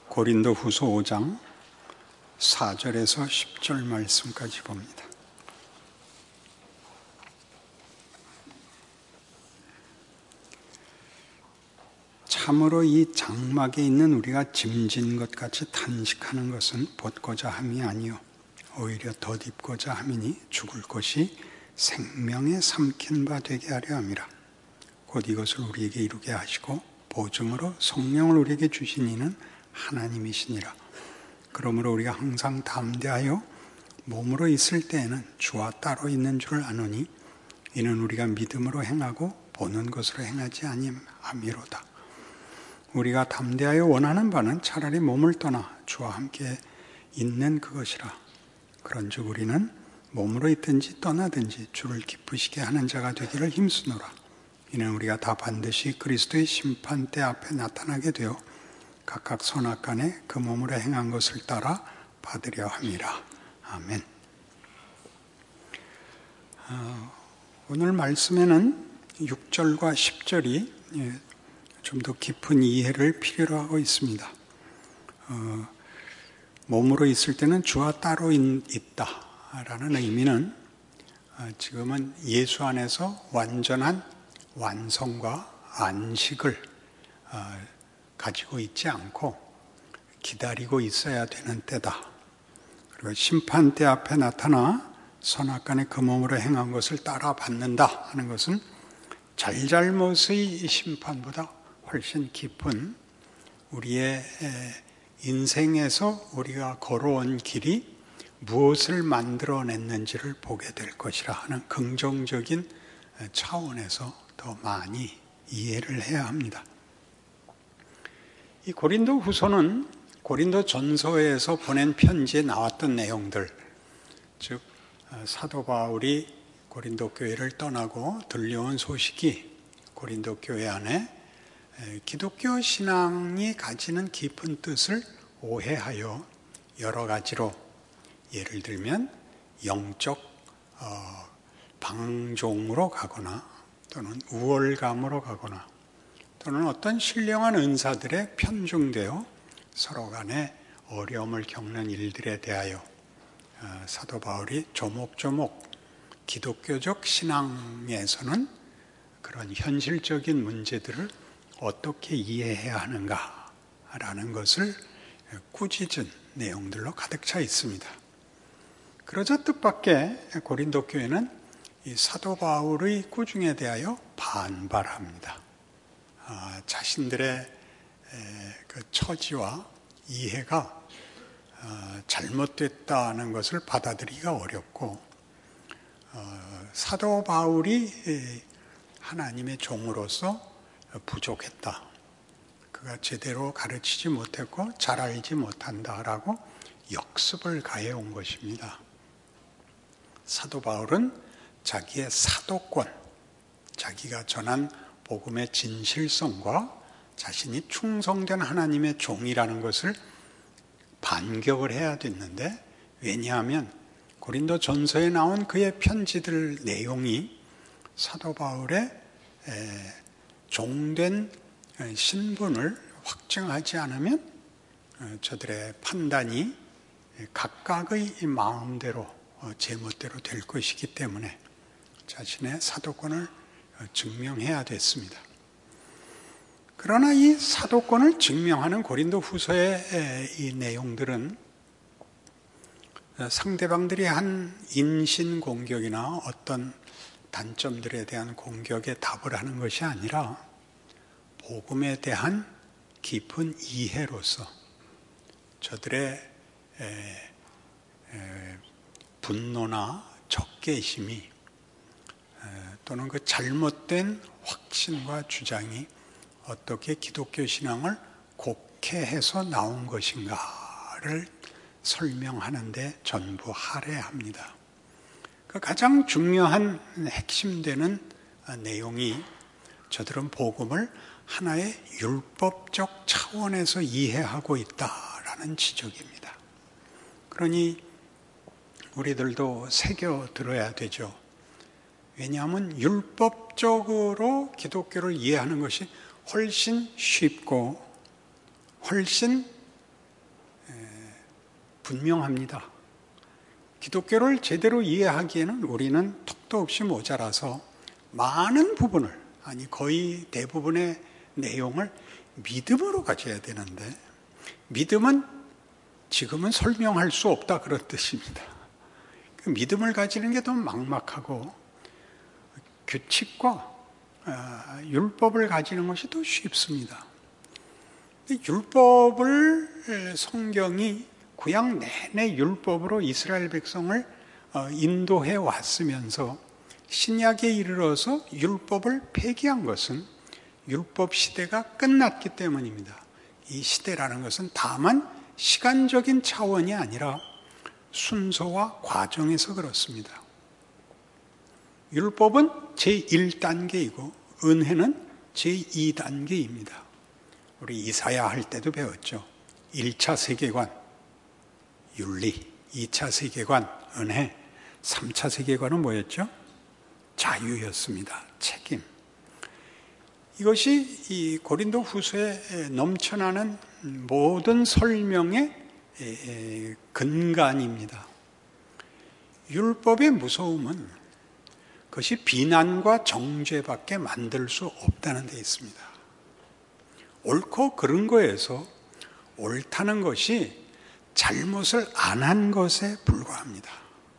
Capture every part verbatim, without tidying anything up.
고린도 후서 오 장 사 절에서 십 절 말씀까지 봅니다. 참으로 이 장막에 있는 우리가 짐진 것 같이 탄식하는 것은 벗고자 함이 아니요 오히려 덧입고자 함이니 죽을 것이 생명에 삼킨 바 되게 하려 함이라. 곧 이것을 우리에게 이루게 하시고 보증으로 성령을 우리에게 주신 이는 하나님이시니라. 그러므로 우리가 항상 담대하여 몸으로 있을 때에는 주와 따로 있는 줄을 아노니 이는 우리가 믿음으로 행하고 보는 것으로 행하지 아니함이로다. 우리가 담대하여 원하는 바는 차라리 몸을 떠나 주와 함께 있는 그것이라. 그런즉 우리는 몸으로 있든지 떠나든지 주를 기쁘시게 하는 자가 되기를 힘쓰노라. 이는 우리가 다 반드시 그리스도의 심판대 앞에 나타나게 되어 각각 선악간에 그 몸으로 행한 것을 따라 받으려 함이라. 아멘. 어, 오늘 말씀에는 육 절과 십 절이 좀 더 깊은 이해를 필요로 하고 있습니다. 어, 몸으로 있을 때는 주와 따로 있다라는 의미는 어, 지금은 예수 안에서 완전한 완성과 안식을 어, 가지고 있지 않고 기다리고 있어야 되는 때다. 그리고 심판대 앞에 나타나 선악간에 그 몸으로 행한 것을 따라 받는다 하는 것은 잘잘못의 심판보다 훨씬 깊은 우리의 인생에서 우리가 걸어온 길이 무엇을 만들어냈는지를 보게 될 것이라 하는 긍정적인 차원에서 더 많이 이해를 해야 합니다. 이 고린도 후서는 고린도 전서에서 보낸 편지에 나왔던 내용들, 즉 사도 바울이 고린도 교회를 떠나고 들려온 소식이 고린도 교회 안에 기독교 신앙이 가지는 깊은 뜻을 오해하여 여러 가지로, 예를 들면 영적 방종으로 가거나 또는 우월감으로 가거나 또는 어떤 신령한 은사들에 편중되어 서로 간에 어려움을 겪는 일들에 대하여 사도 바울이 조목조목 기독교적 신앙에서는 그런 현실적인 문제들을 어떻게 이해해야 하는가라는 것을 꾸짖은 내용들로 가득 차 있습니다. 그러자 뜻밖의 고린도 교회는 이 사도 바울의 꾸중에 대하여 반발합니다. 아, 자신들의 에, 그 처지와 이해가 어, 잘못됐다는 것을 받아들이기가 어렵고 어, 사도 바울이 하나님의 종으로서 부족했다. 그가 제대로 가르치지 못했고 잘 알지 못한다라고 역습을 가해온 것입니다. 사도 바울은 자기의 사도권, 자기가 전한 복음의 진실성과 자신이 충성된 하나님의 종이라는 것을 반격을 해야 됐는데, 왜냐하면 고린도 전서에 나온 그의 편지들 내용이 사도 바울의 종된 신분을 확증하지 않으면 저들의 판단이 각각의 마음대로 제멋대로 될 것이기 때문에 자신의 사도권을 증명해야 됐습니다. 그러나 이 사도권을 증명하는 고린도 후서의 이 내용들은 상대방들이 한 인신 공격이나 어떤 단점들에 대한 공격에 답을 하는 것이 아니라 복음에 대한 깊은 이해로서 저들의 에, 에, 분노나 적개심이 에, 또는 그 잘못된 확신과 주장이 어떻게 기독교 신앙을 곡해해서 나온 것인가를 설명하는 데 전부 할애합니다. 그 가장 중요한 핵심되는 내용이 저들은 복음을 하나의 율법적 차원에서 이해하고 있다라는 지적입니다. 그러니 우리들도 새겨 들어야 되죠. 왜냐하면 율법적으로 기독교를 이해하는 것이 훨씬 쉽고 훨씬 분명합니다. 기독교를 제대로 이해하기에는 우리는 턱도 없이 모자라서 많은 부분을, 아니 거의 대부분의 내용을 믿음으로 가져야 되는데, 믿음은 지금은 설명할 수 없다 그런 뜻입니다. 그 믿음을 가지는 게 더 막막하고 규칙과 율법을 가지는 것이 더 쉽습니다. 율법을 성경이 구약 내내 율법으로 이스라엘 백성을 인도해 왔으면서 신약에 이르러서 율법을 폐기한 것은 율법 시대가 끝났기 때문입니다. 이 시대라는 것은 다만 시간적인 차원이 아니라 순서와 과정에서 그렇습니다. 율법은 제일 단계이고 은혜는 제이 단계입니다. 우리 이사야 할 때도 배웠죠. 일 차 세계관, 윤리, 이 차 세계관, 은혜, 삼 차 세계관은 뭐였죠? 자유였습니다. 책임. 이것이 이 고린도 후서에 넘쳐나는 모든 설명의 근간입니다. 율법의 무서움은 그것이 비난과 정죄밖에 만들 수 없다는 데 있습니다. 옳고 그른 거에서 옳다는 것이 잘못을 안 한 것에 불과합니다.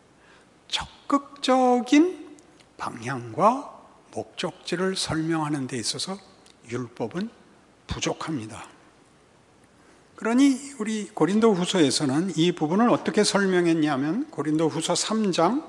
적극적인 방향과 목적지를 설명하는 데 있어서 율법은 부족합니다. 그러니 우리 고린도 후서에서는 이 부분을 어떻게 설명했냐면 고린도 후서 삼 장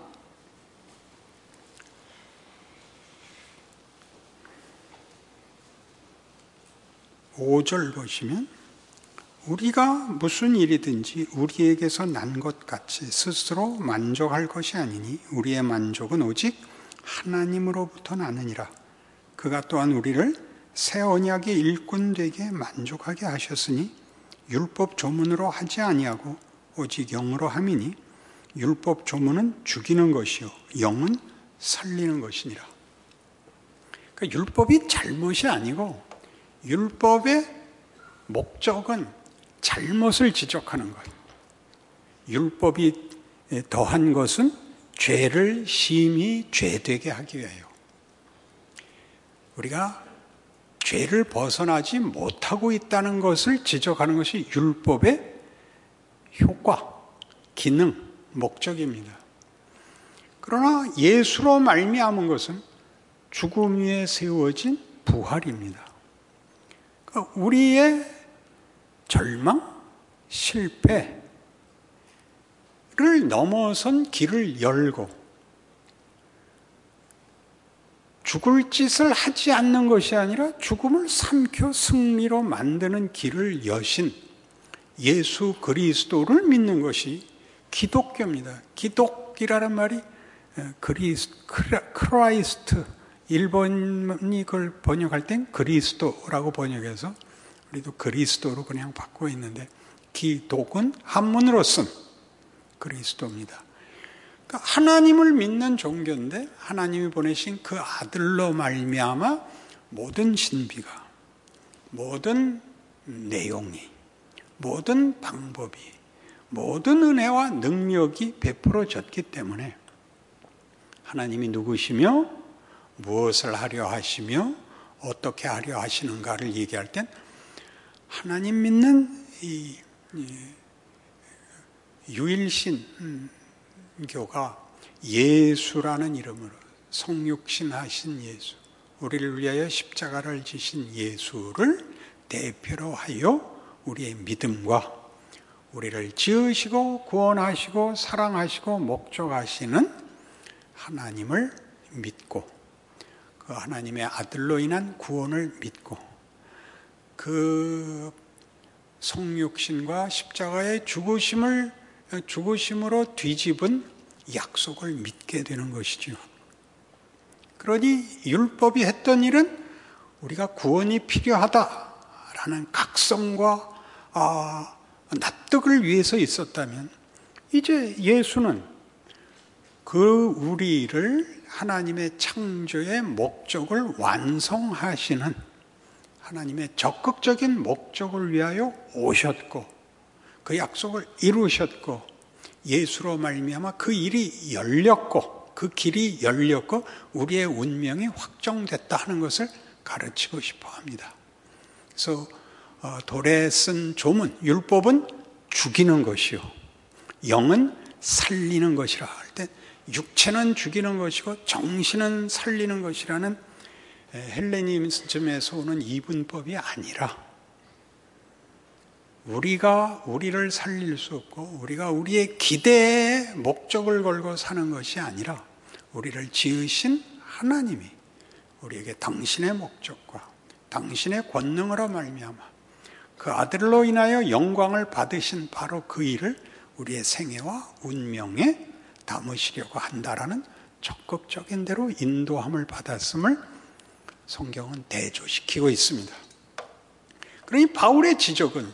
오 절 보시면 우리가 무슨 일이든지 우리에게서 난 것 같이 스스로 만족할 것이 아니니 우리의 만족은 오직 하나님으로부터 나느니라. 그가 또한 우리를 새 언약의 일꾼 되게 만족하게 하셨으니 율법 조문으로 하지 아니하고 오직 영으로 함이니 율법 조문은 죽이는 것이요 영은 살리는 것이니라. 그러니까 율법이 잘못이 아니고 율법의 목적은 잘못을 지적하는 것. 율법이 더한 것은 죄를 심히 죄되게 하기 위하여. 우리가 죄를 벗어나지 못하고 있다는 것을 지적하는 것이 율법의 효과, 기능, 목적입니다. 그러나 예수로 말미암은 것은 죽음 위에 세워진 부활입니다. 그러니까 우리의 절망, 실패를 넘어선 길을 열고 죽을 짓을 하지 않는 것이 아니라 죽음을 삼켜 승리로 만드는 길을 여신 예수 그리스도를 믿는 것이 기독교입니다. 기독이라는 말이 그리스, 크라이스트, 일본이 그걸 번역할 땐 그리스도라고 번역해서 우리도 그리스도로 그냥 받고 있는데 기독은 한문으로 쓴 그리스도입니다. 그러니까 하나님을 믿는 종교인데 하나님이 보내신 그 아들로 말미암아 모든 신비가, 모든 내용이, 모든 방법이, 모든 은혜와 능력이 베풀어졌기 때문에 하나님이 누구시며 무엇을 하려 하시며 어떻게 하려 하시는가를 얘기할 땐 하나님 믿는 이, 이 유일신교가 예수라는 이름으로 성육신 하신 예수, 우리를 위하여 십자가를 지신 예수를 대표로 하여 우리의 믿음과 우리를 지으시고 구원하시고 사랑하시고 목적하시는 하나님을 믿고 그 하나님의 아들로 인한 구원을 믿고 그 성육신과 십자가의 죽으심을 죽으심으로 뒤집은 약속을 믿게 되는 것이죠. 그러니 율법이 했던 일은 우리가 구원이 필요하다라는 각성과 아, 납득을 위해서 있었다면 이제 예수는 그 우리를 하나님의 창조의 목적을 완성하시는 하나님의 적극적인 목적을 위하여 오셨고 그 약속을 이루셨고 예수로 말미암아 그 일이 열렸고 그 길이 열렸고 우리의 운명이 확정됐다 하는 것을 가르치고 싶어 합니다. 그래서 돌에 쓴 조문, 율법은 죽이는 것이요 영은 살리는 것이라 할 때 육체는 죽이는 것이고 정신은 살리는 것이라는 헬레니즘에서 오는 이분법이 아니라 우리가 우리를 살릴 수 없고 우리가 우리의 기대에 목적을 걸고 사는 것이 아니라 우리를 지으신 하나님이 우리에게 당신의 목적과 당신의 권능으로 말미암아 그 아들로 인하여 영광을 받으신 바로 그 일을 우리의 생애와 운명에 담으시려고 한다라는 적극적인 대로 인도함을 받았음을 성경은 대조시키고 있습니다. 그러니 바울의 지적은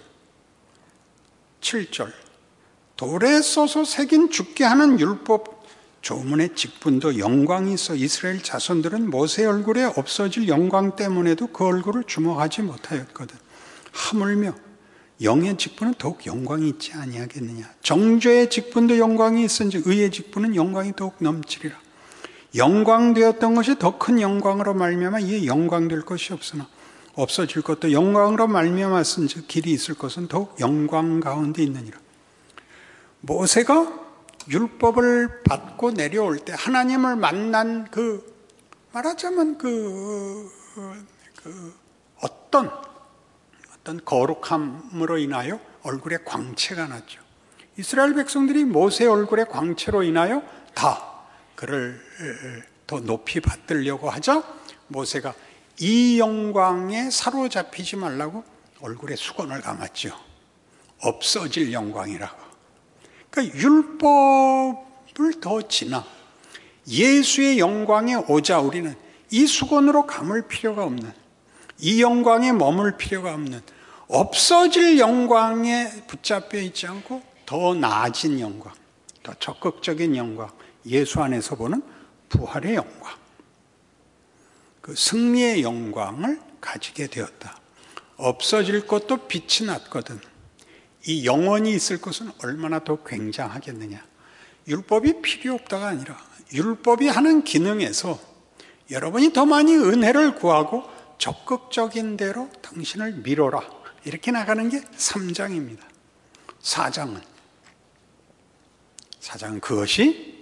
칠 절 돌에 써서 새긴 죽게 하는 율법 조문의 직분도 영광이 있어 이스라엘 자손들은 모세의 얼굴에 없어질 영광 때문에도 그 얼굴을 주목하지 못하였거든. 하물며 영의 직분은 더욱 영광이 있지 아니하겠느냐. 정죄의 직분도 영광이 있은지 의의 직분은 영광이 더욱 넘치리라. 영광되었던 것이 더 큰 영광으로 말미암아 이에 영광될 것이 없으나 없어질 것도 영광으로 말미암았은즉 길이 있을 것은 더욱 영광 가운데 있느니라. 모세가 율법을 받고 내려올 때 하나님을 만난 그 말하자면 그, 그 어떤 어떤 거룩함으로 인하여 얼굴에 광채가 났죠. 이스라엘 백성들이 모세의 얼굴에 광채로 인하여 다 그를 더 높이 받들려고 하자 모세가 이 영광에 사로잡히지 말라고 얼굴에 수건을 감았죠. 없어질 영광이라고. 그러니까 율법을 더 지나 예수의 영광에 오자 우리는 이 수건으로 감을 필요가 없는, 이 영광에 머물 필요가 없는, 없어질 영광에 붙잡혀 있지 않고 더 나아진 영광, 더 적극적인 영광, 예수 안에서 보는 부활의 영광, 그 승리의 영광을 가지게 되었다. 없어질 것도 빛이 났거든. 이 영원히 있을 것은 얼마나 더 굉장하겠느냐. 율법이 필요 없다가 아니라 율법이 하는 기능에서 여러분이 더 많이 은혜를 구하고 적극적인 대로 당신을 밀어라, 이렇게 나가는 게 삼 장입니다. 사 장은 사 장은 그것이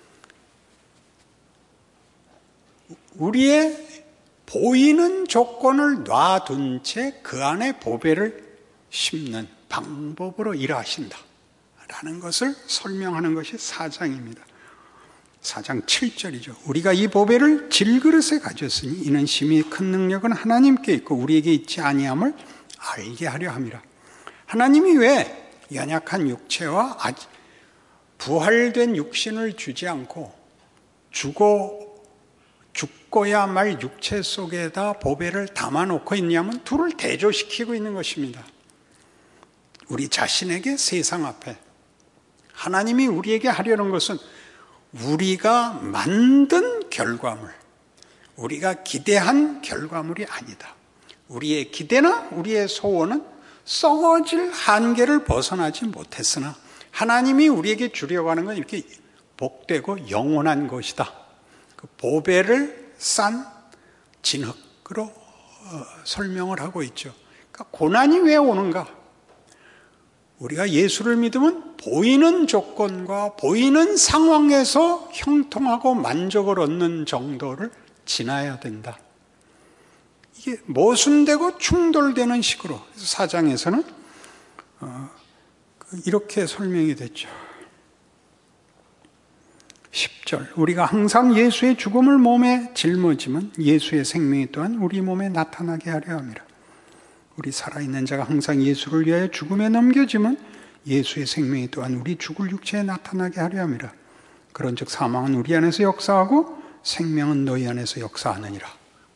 우리의 보이는 조건을 놔둔 채 그 안에 보배를 심는 방법으로 일하신다 라는 것을 설명하는 것이 사 장입니다. 사 장 칠 절이죠. 우리가 이 보배를 질그릇에 가졌으니 이는 심히 큰 능력은 하나님께 있고 우리에게 있지 아니함을 알게 하려 함이라. 하나님이 왜 연약한 육체와 부활된 육신을 주지 않고 죽어 죽고야 말 육체 속에다 보배를 담아놓고 있냐면 둘을 대조시키고 있는 것입니다. 우리 자신에게 세상 앞에 하나님이 우리에게 하려는 것은 우리가 만든 결과물, 우리가 기대한 결과물이 아니다. 우리의 기대나 우리의 소원은 썩어질 한계를 벗어나지 못했으나 하나님이 우리에게 주려고 하는 건 이렇게 복되고 영원한 것이다. 그 보배를 싼 진흙으로 어, 설명을 하고 있죠. 그러니까 고난이 왜 오는가? 우리가 예수를 믿으면 보이는 조건과 보이는 상황에서 형통하고 만족을 얻는 정도를 지나야 된다. 이게 모순되고 충돌되는 식으로 사 장에서는 어, 이렇게 설명이 됐죠. 십 절 우리가 항상 예수의 죽음을 몸에 짊어지면 예수의 생명이 또한 우리 몸에 나타나게 하려 함이라. 우리 살아있는 자가 항상 예수를 위하여 죽음에 넘겨지면 예수의 생명이 또한 우리 죽을 육체에 나타나게 하려 함이라. 그런즉 사망은 우리 안에서 역사하고 생명은 너희 안에서 역사하느니라.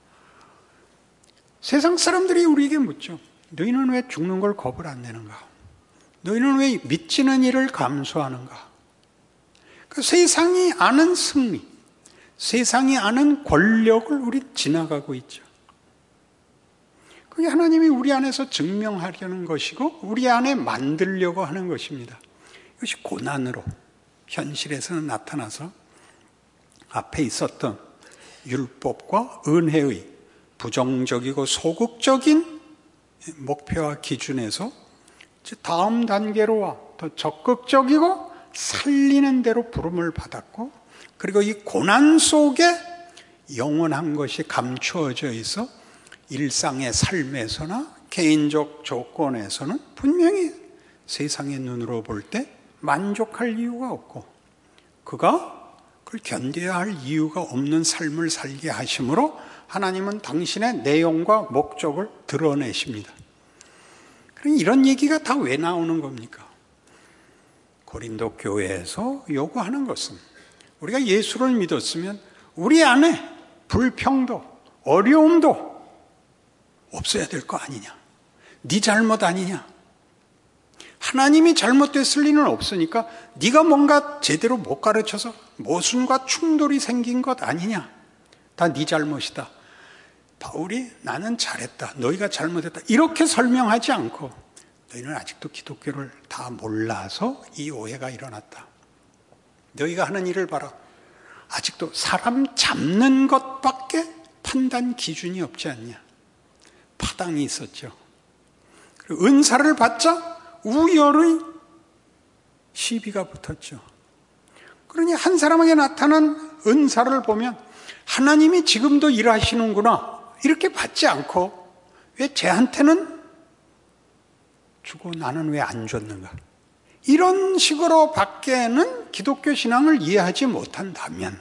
세상 사람들이 우리에게 묻죠. 너희는 왜 죽는 걸 겁을 안 내는가? 너희는 왜 미치는 일을 감수하는가? 그 세상이 아는 승리, 세상이 아는 권력을 우리 지나가고 있죠. 그게 하나님이 우리 안에서 증명하려는 것이고 우리 안에 만들려고 하는 것입니다. 이것이 고난으로 현실에서는 나타나서 앞에 있었던 율법과 은혜의 부정적이고 소극적인 목표와 기준에서 다음 단계로 와 더 적극적이고 살리는 대로 부름을 받았고, 그리고 이 고난 속에 영원한 것이 감추어져 있어 일상의 삶에서나 개인적 조건에서는 분명히 세상의 눈으로 볼 때 만족할 이유가 없고, 그가 그걸 견뎌야 할 이유가 없는 삶을 살게 하심으로 하나님은 당신의 내용과 목적을 드러내십니다. 그럼 이런 얘기가 다 왜 나오는 겁니까? 고린도 교회에서 요구하는 것은 우리가 예수를 믿었으면 우리 안에 불평도 어려움도 없어야 될 거 아니냐? 네 잘못 아니냐? 하나님이 잘못됐을 리는 없으니까 네가 뭔가 제대로 못 가르쳐서 모순과 충돌이 생긴 것 아니냐? 다 네 잘못이다. 바울이 나는 잘했다, 너희가 잘못했다 이렇게 설명하지 않고, 너희는 아직도 기독교를 다 몰라서 이 오해가 일어났다. 너희가 하는 일을 봐라. 아직도 사람 잡는 것밖에 판단 기준이 없지 않냐? 파당이 있었죠. 그리고 은사를 받자 우열의 시비가 붙었죠. 그러니 한 사람에게 나타난 은사를 보면 하나님이 지금도 일하시는구나 이렇게 받지 않고, 왜 쟤한테는 주고 나는 왜 안 줬는가, 이런 식으로 밖에는 기독교 신앙을 이해하지 못한다면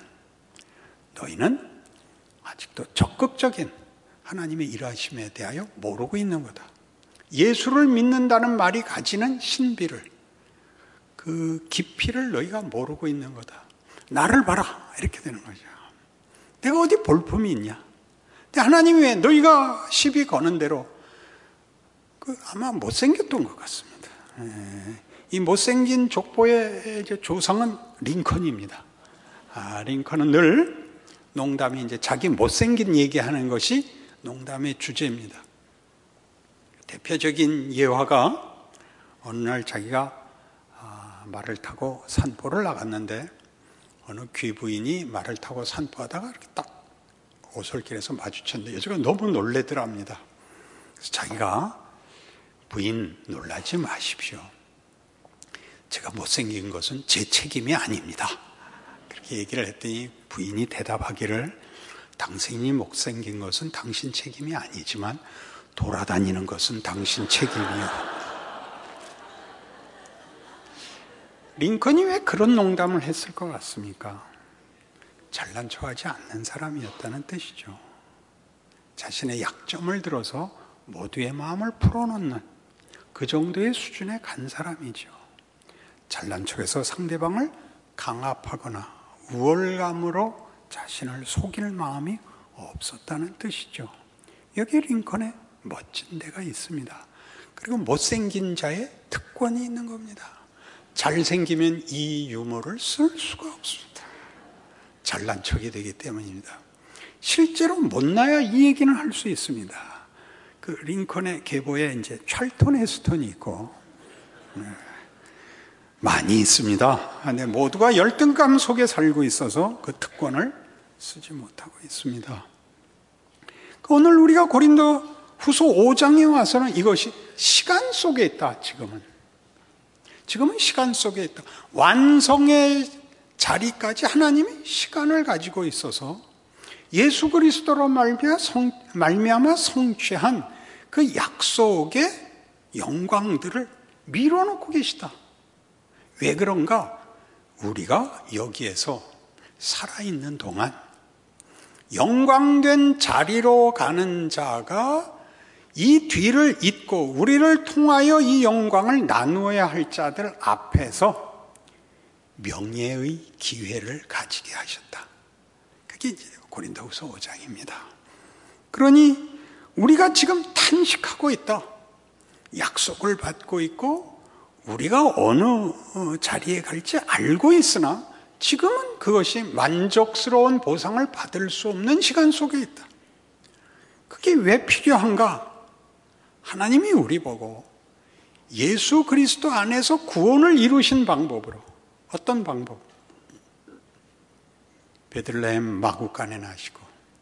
너희는 아직도 적극적인 하나님의 일하심에 대하여 모르고 있는 거다. 예수를 믿는다는 말이 가지는 신비를, 그 깊이를 너희가 모르고 있는 거다. 나를 봐라 이렇게 되는 거죠. 내가 어디 볼품이 있냐? 근데 하나님이 왜 너희가 시비 거는 대로 그 아마 못생겼던 것 같습니다. 예. 이 못생긴 족보의 이제 조상은 링컨입니다. 아, 링컨은 늘 농담이 이제 자기 못생긴 얘기하는 것이 농담의 주제입니다. 대표적인 예화가 어느 날 자기가 아, 말을 타고 산보를 나갔는데 어느 귀부인이 말을 타고 산보하다가 이렇게 딱 오솔길에서 마주쳤는데 여자가 너무 놀래더랍니다. 그래서 자기가 부인 놀라지 마십시오. 제가 못생긴 것은 제 책임이 아닙니다. 그렇게 얘기를 했더니 부인이 대답하기를 당신이 못생긴 것은 당신 책임이 아니지만 돌아다니는 것은 당신 책임이요. 링컨이 왜 그런 농담을 했을 것 같습니까? 잘난 척하지 않는 사람이었다는 뜻이죠. 자신의 약점을 들어서 모두의 마음을 풀어놓는 그 정도의 수준에 간 사람이죠. 잘난 척해서 상대방을 강압하거나 우월감으로 자신을 속일 마음이 없었다는 뜻이죠. 여기 링컨에 멋진 데가 있습니다. 그리고 못생긴 자의 특권이 있는 겁니다. 잘생기면 이 유머를 쓸 수가 없습니다. 잘난 척이 되기 때문입니다. 실제로 못나야 이 얘기는 할 수 있습니다. 그 링컨의 계보에 이제 찰턴 헤스턴이 있고 네, 많이 있습니다. 근데 모두가 열등감 속에 살고 있어서 그 특권을 쓰지 못하고 있습니다. 오늘 우리가 고린도 후서 오 장에 와서는 이것이 시간 속에 있다. 지금은 지금은 시간 속에 있다. 완성의 자리까지 하나님이 시간을 가지고 있어서 예수 그리스도로 말미암아, 성, 말미암아 성취한 그 약속의 영광들을 미뤄놓고 계시다. 왜 그런가? 우리가 여기에서 살아있는 동안 영광된 자리로 가는 자가 이 뒤를 잇고 우리를 통하여 이 영광을 나누어야 할 자들 앞에서 명예의 기회를 가지게 하셨다. 그게 이제 고린도후서 오 장입니다. 그러니 우리가 지금 탄식하고 있다. 약속을 받고 있고 우리가 어느 자리에 갈지 알고 있으나 지금은 그것이 만족스러운 보상을 받을 수 없는 시간 속에 있다. 그게 왜 필요한가? 하나님이 우리 보고 예수 그리스도 안에서 구원을 이루신 방법으로, 어떤 방법? 베들레헴 마구간에 나시고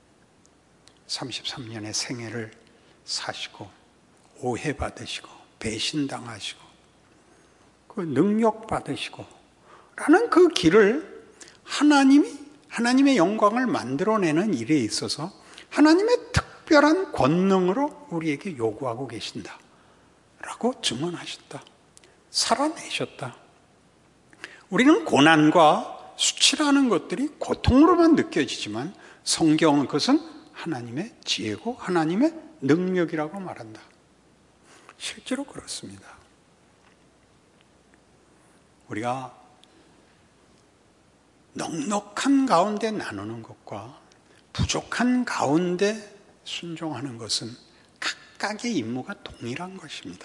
삼십삼 년의 생애를 사시고 오해받으시고 배신당하시고 그 능력받으시고 라는 그 길을 하나님이 하나님의 영광을 만들어내는 일에 있어서 하나님의 특별한 권능으로 우리에게 요구하고 계신다 라고 증언하셨다. 살아내셨다. 우리는 고난과 수치라는 것들이 고통으로만 느껴지지만 성경은 그것은 하나님의 지혜고 하나님의 능력이라고 말한다. 실제로 그렇습니다. 우리가 넉넉한 가운데 나누는 것과 부족한 가운데 순종하는 것은 각각의 임무가 동일한 것입니다.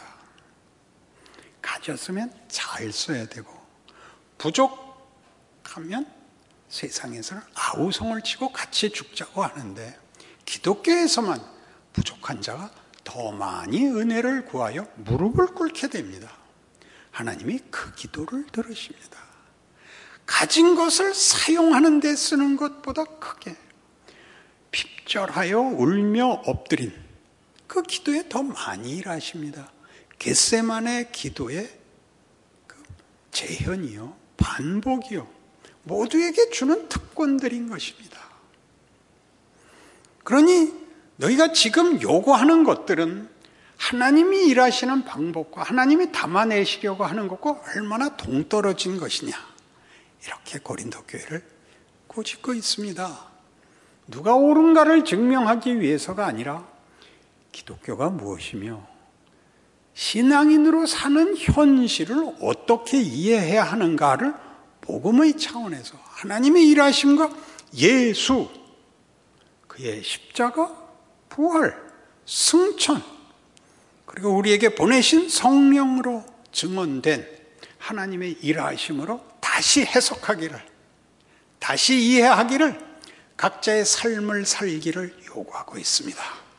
가졌으면 잘 써야 되고 부족하면 세상에서는 아우성을 치고 같이 죽자고 하는데 기독교에서만 부족한 자가 더 많이 은혜를 구하여 무릎을 꿇게 됩니다. 하나님이 그 기도를 들으십니다. 가진 것을 사용하는 데 쓰는 것보다 크게 핍절하여 울며 엎드린 그 기도에 더 많이 일하십니다. 겟세마네 기도의 그 재현이요, 반복이요, 모두에게 주는 특권들인 것입니다. 그러니 너희가 지금 요구하는 것들은 하나님이 일하시는 방법과 하나님이 담아내시려고 하는 것과 얼마나 동떨어진 것이냐, 이렇게 고린도 교회를 꾸짖고 있습니다. 누가 옳은가를 증명하기 위해서가 아니라 기독교가 무엇이며 신앙인으로 사는 현실을 어떻게 이해해야 하는가를 복음의 차원에서 하나님의 일하심과 예수, 그의 십자가, 부활, 승천, 그리고 우리에게 보내신 성령으로 증언된 하나님의 일하심으로 다시 해석하기를, 다시 이해하기를, 각자의 삶을 살기를 요구하고 있습니다.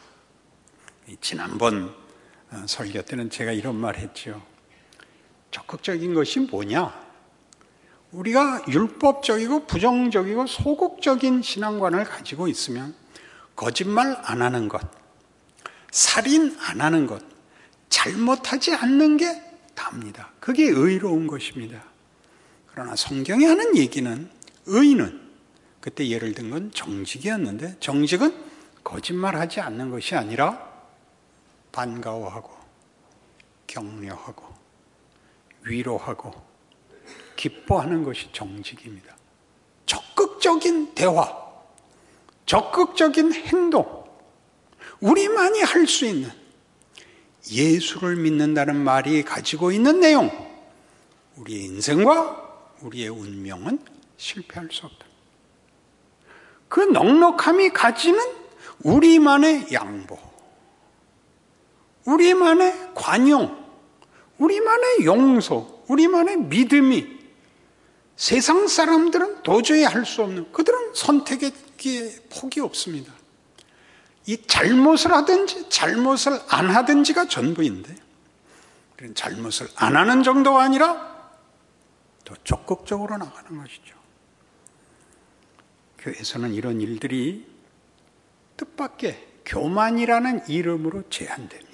지난번 설교 때는 제가 이런 말 했죠. 적극적인 것이 뭐냐? 우리가 율법적이고 부정적이고 소극적인 신앙관을 가지고 있으면 거짓말 안 하는 것, 살인 안 하는 것, 잘못하지 않는 게 답니다. 그게 의로운 것입니다. 그러나 성경이 하는 얘기는, 의는, 그때 예를 든 건 정직이었는데, 정직은 거짓말하지 않는 것이 아니라 반가워하고 격려하고 위로하고 기뻐하는 것이 정직입니다. 적극적인 대화, 적극적인 행동, 우리만이 할 수 있는, 예수를 믿는다는 말이 가지고 있는 내용, 우리의 인생과 우리의 운명은 실패할 수 없다. 그 넉넉함이 가지는 우리만의 양보, 우리만의 관용, 우리만의 용서, 우리만의 믿음이 세상 사람들은 도저히 할 수 없는, 그들은 선택의 폭이 없습니다. 이 잘못을 하든지 잘못을 안 하든지가 전부인데, 잘못을 안 하는 정도가 아니라 더 적극적으로 나가는 것이죠. 교회에서는 이런 일들이 뜻밖의 교만이라는 이름으로 제한됩니다.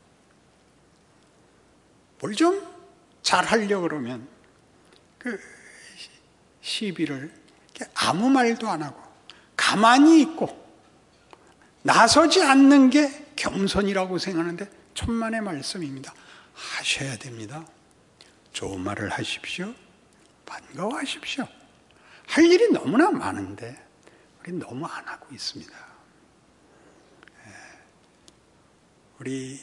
뭘 좀 잘하려고 그러면 그 시비를 아무 말도 안 하고 가만히 있고 나서지 않는 게 겸손이라고 생각하는데 천만의 말씀입니다. 하셔야 됩니다. 좋은 말을 하십시오. 반가워하십시오. 할 일이 너무나 많은데 우리 너무 안 하고 있습니다. 우리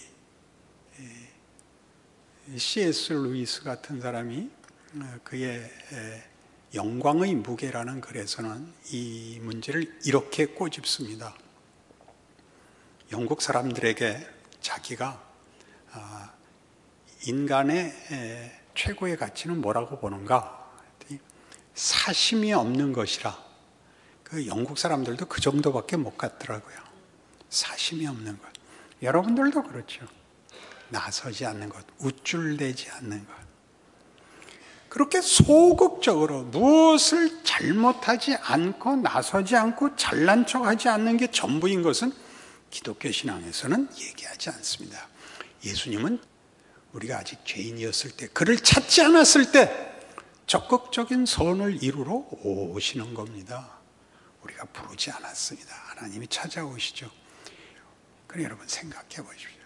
씨 에스 루이스 같은 사람이 그의 영광의 무게라는 글에서는 이 문제를 이렇게 꼬집습니다. 영국 사람들에게 자기가 인간의 최고의 가치는 뭐라고 보는가? 사심이 없는 것이라. 그 영국 사람들도 그 정도밖에 못 갔더라고요. 사심이 없는 것. 여러분들도 그렇죠. 나서지 않는 것, 우쭐대지 않는 것. 그렇게 소극적으로 무엇을 잘못하지 않고 나서지 않고 잘난 척하지 않는 게 전부인 것은 기독교 신앙에서는 얘기하지 않습니다. 예수님은 우리가 아직 죄인이었을 때, 그를 찾지 않았을 때 적극적인 선을 이루러 오시는 겁니다. 우리가 부르지 않았습니다. 하나님이 찾아오시죠. 그래, 여러분 생각해 보십시오.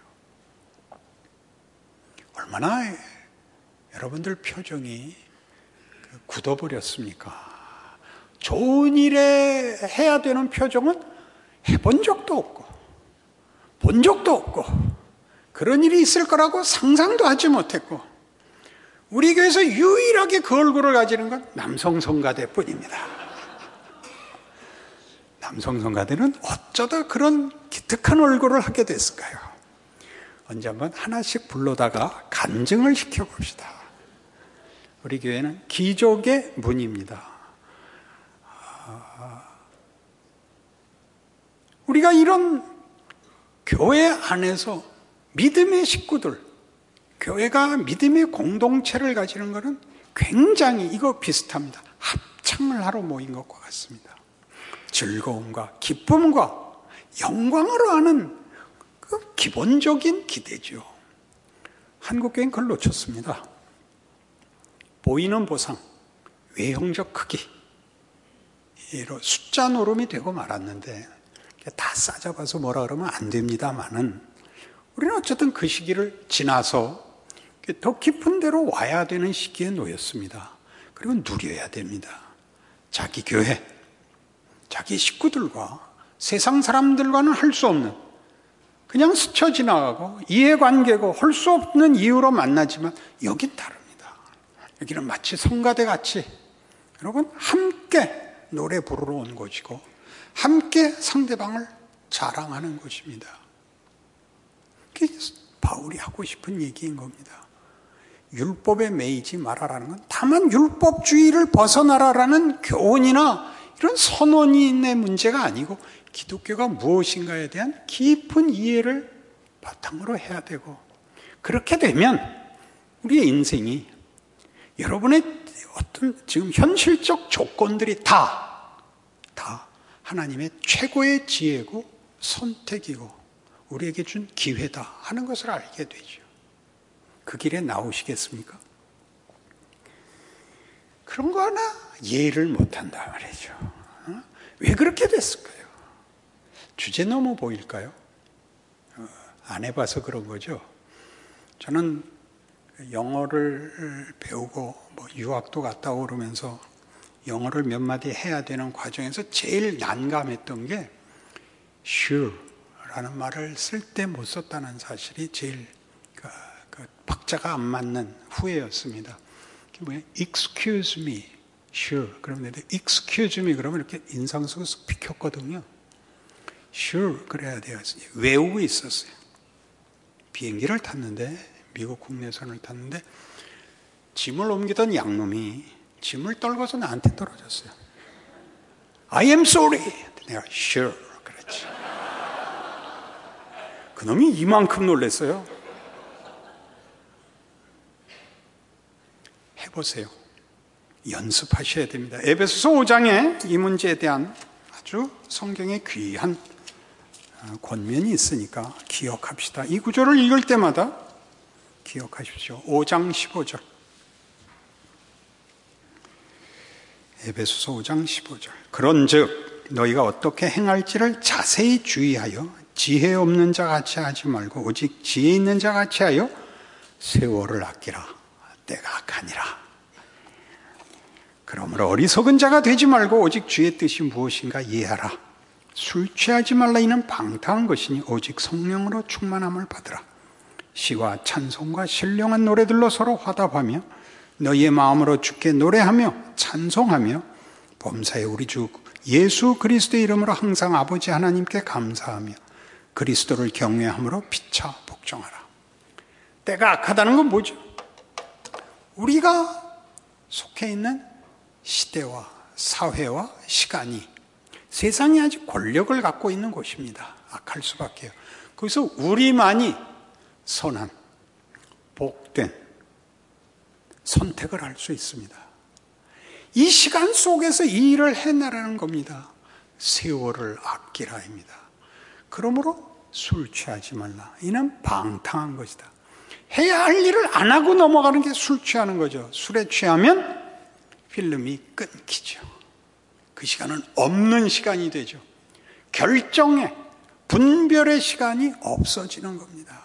얼마나 여러분들 표정이 굳어버렸습니까? 좋은 일에 해야 되는 표정은 해본 적도 없고 본 적도 없고 그런 일이 있을 거라고 상상도 하지 못했고, 우리 교회에서 유일하게 그 얼굴을 가지는 건 남성 성가대뿐입니다. 남성 성가대는 어쩌다 그런 기특한 얼굴을 하게 됐을까요? 언제 한번 하나씩 불러다가 간증을 시켜봅시다. 우리 교회는 기족의 문입니다. 우리가 이런 교회 안에서 믿음의 식구들, 교회가 믿음의 공동체를 가지는 것은 굉장히 이거 비슷합니다. 합창을 하러 모인 것과 같습니다. 즐거움과 기쁨과 영광으로 하는 그 기본적인 기대죠. 한국교회는 그걸 놓쳤습니다. 보이는 보상, 외형적 크기, 이런 숫자 노름이 되고 말았는데, 다 싸잡아서 뭐라 그러면 안 됩니다만은, 우리는 어쨌든 그 시기를 지나서 더 깊은 데로 와야 되는 시기에 놓였습니다. 그리고 누려야 됩니다. 자기 교회, 자기 식구들과 세상 사람들과는 할 수 없는, 그냥 스쳐 지나가고 이해관계고 할 수 없는 이유로 만나지만 여긴 다릅니다. 여기는 마치 성가대 같이 여러분 함께 노래 부르러 온 곳이고 함께 상대방을 자랑하는 곳입니다. 그게 바울이 하고 싶은 얘기인 겁니다. 율법에 매이지 말아라는 건 다만 율법주의를 벗어나라라는 교훈이나 이런 선언인의 문제가 아니고 기독교가 무엇인가에 대한 깊은 이해를 바탕으로 해야 되고, 그렇게 되면 우리의 인생이 여러분의 어떤 지금 현실적 조건들이 다, 다 하나님의 최고의 지혜고 선택이고 우리에게 준 기회다 하는 것을 알게 되죠. 그 길에 나오시겠습니까? 그런 거 하나 이해를 못한다 말이죠. 어? 왜 그렇게 됐을까요? 주제 넘어 보일까요? 어, 안 해봐서 그런 거죠. 저는 영어를 배우고 뭐 유학도 갔다 오고 그러면서 영어를 몇 마디 해야 되는 과정에서 제일 난감했던 게 sure 라는 말을 쓸 때 못 썼다는 사실이 제일 그, 그 박자가 안 맞는 후회였습니다. 그게 뭐예요? excuse me, sure. 그러면 excuse me 그러면 이렇게 인상 쓰고 비켰거든요. sure 그래야 돼요. 외우고 있었어요. 비행기를 탔는데 미국 국내선을 탔는데 짐을 옮기던 양놈이 짐을 떨궈서 나한테 떨어졌어요. I am sorry. 내가 sure 그랬지. 그놈이 이만큼 놀랐어요. 해보세요. 연습하셔야 됩니다. 에베소서 오 장에 이 문제에 대한 아주 성경의 귀한 권면이 있으니까 기억합시다. 이 구절을 읽을 때마다 기억하십시오. 오 장 십오 절. 에베소서 오 장 십오 절. 그런즉 너희가 어떻게 행할지를 자세히 주의하여 지혜 없는 자 같이 하지 말고 오직 지혜 있는 자 같이 하여 세월을 아끼라. 때가 악하니라. 그러므로 어리석은 자가 되지 말고 오직 주의 뜻이 무엇인가 이해하라. 술 취하지 말라. 이는 방탕한 것이니 오직 성령으로 충만함을 받으라. 시와 찬송과 신령한 노래들로 서로 화답하며 너희의 마음으로 주께 노래하며 찬송하며 범사에 우리 주 예수 그리스도의 이름으로 항상 아버지 하나님께 감사하며 그리스도를 경외함으로 피차 복종하라. 때가 악하다는 건 뭐죠? 우리가 속해 있는 시대와 사회와 시간이 세상이 아주 권력을 갖고 있는 곳입니다. 악할 수밖에요. 거기서 우리만이 선한 복된 선택을 할 수 있습니다. 이 시간 속에서 이 일을 해내라는 겁니다. 세월을 아끼라입니다. 그러므로 술 취하지 말라. 이는 방탕한 것이다. 해야 할 일을 안 하고 넘어가는 게 술 취하는 거죠. 술에 취하면 필름이 끊기죠. 그 시간은 없는 시간이 되죠. 결정의 분별의 시간이 없어지는 겁니다.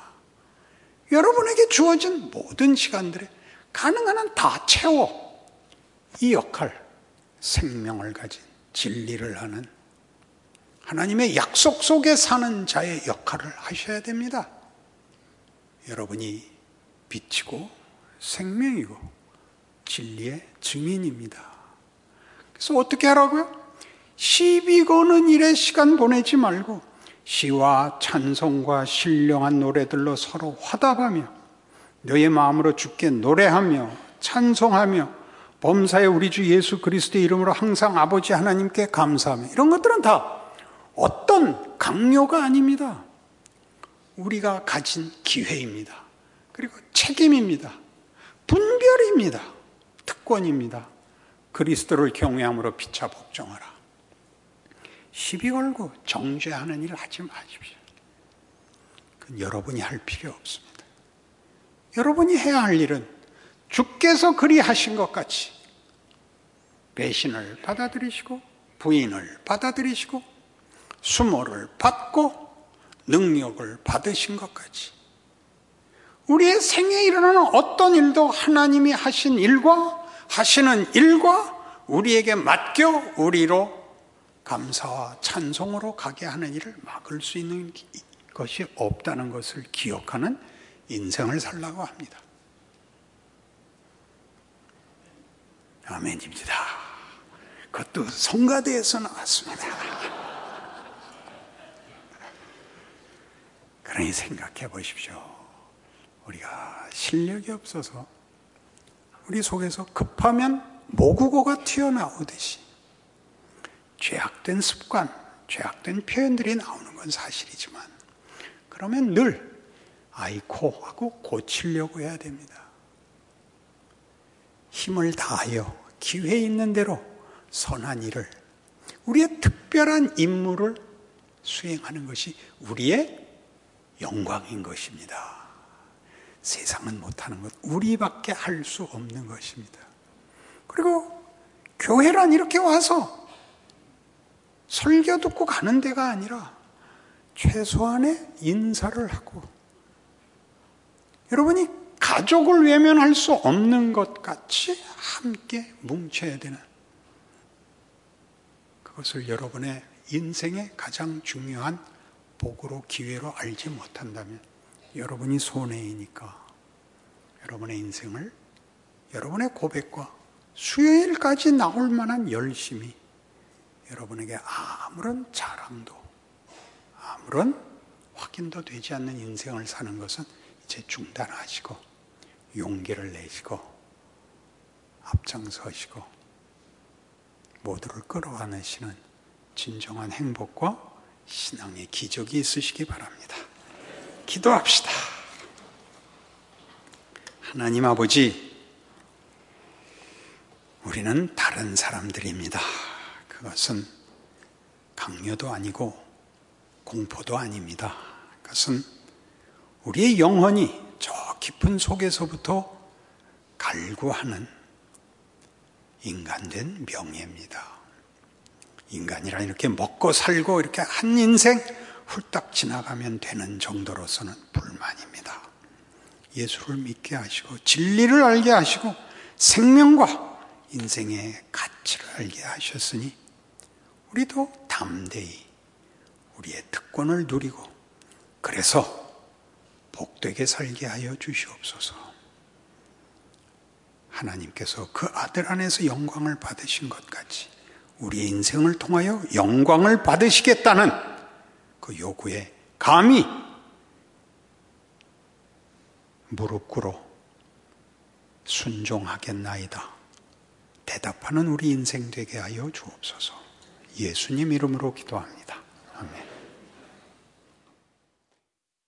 여러분에게 주어진 모든 시간들에 가능한 한 다 채워 이 역할, 생명을 가진 진리를 하는 하나님의 약속 속에 사는 자의 역할을 하셔야 됩니다. 여러분이 빛이고 생명이고 진리의 증인입니다. 그래서 어떻게 하라고요? 시비 거는 일에 시간 보내지 말고 시와 찬송과 신령한 노래들로 서로 화답하며 너의 마음으로 주께 노래하며 찬송하며 범사에 우리 주 예수 그리스도의 이름으로 항상 아버지 하나님께 감사하며, 이런 것들은 다 어떤 강요가 아닙니다. 우리가 가진 기회입니다. 그리고 책임입니다. 분별입니다. 특권입니다. 그리스도를 경외함으로 피차 복종하라. 시비 걸고 정죄하는 일을 하지 마십시오. 그건 여러분이 할 필요 없습니다. 여러분이 해야 할 일은 주께서 그리하신 것 같이 배신을 받아들이시고 부인을 받아들이시고 수모를 받고 능력을 받으신 것 같이 우리의 생애에 일어나는 어떤 일도 하나님이 하신 일과 하시는 일과 우리에게 맡겨 우리로 감사와 찬송으로 가게 하는 일을 막을 수 있는 것이 없다는 것을 기억하는 인생을 살라고 합니다. 아멘입니다. 그것도 성가대에서 나왔습니다. 그러니 생각해 보십시오. 우리가 실력이 없어서 우리 속에서 급하면 모국어가 튀어나오듯이 죄악된 습관, 죄악된 표현들이 나오는 건 사실이지만 그러면 늘 아이코 하고 고치려고 해야 됩니다. 힘을 다하여 기회 있는 대로 선한 일을, 우리의 특별한 임무를 수행하는 것이 우리의 영광인 것입니다. 세상은 못하는 것, 우리밖에 할 수 없는 것입니다. 그리고 교회란 이렇게 와서 설교 듣고 가는 데가 아니라 최소한의 인사를 하고, 여러분이 가족을 외면할 수 없는 것 같이 함께 뭉쳐야 되는, 그것을 여러분의 인생의 가장 중요한 복으로, 기회로 알지 못한다면 여러분이 손해이니까 여러분의 인생을 여러분의 고백과 수요일까지 나올 만한 열심이, 여러분에게 아무런 자랑도 아무런 확인도 되지 않는 인생을 사는 것은 이제 중단하시고 용기를 내시고 앞장서시고 모두를 끌어안으시는 진정한 행복과 신앙의 기적이 있으시기 바랍니다. 기도합시다. 하나님 아버지, 우리는 다른 사람들입니다. 그것은 강요도 아니고 공포도 아닙니다. 그것은 우리의 영혼이 저 깊은 속에서부터 갈구하는 인간된 명예입니다. 인간이란 이렇게 먹고 살고 이렇게 한 인생 훌딱 지나가면 되는 정도로서는 불만입니다. 예수를 믿게 하시고 진리를 알게 하시고 생명과 인생의 가치를 알게 하셨으니 우리도 담대히 우리의 특권을 누리고 그래서 복되게 살게 하여 주시옵소서. 하나님께서 그 아들 안에서 영광을 받으신 것 같이 우리의 인생을 통하여 영광을 받으시겠다는 그 요구에 감히 무릎 꿇어 순종하겠나이다 대답하는 우리 인생 되게 하여 주옵소서. 예수님 이름으로 기도합니다. 아멘.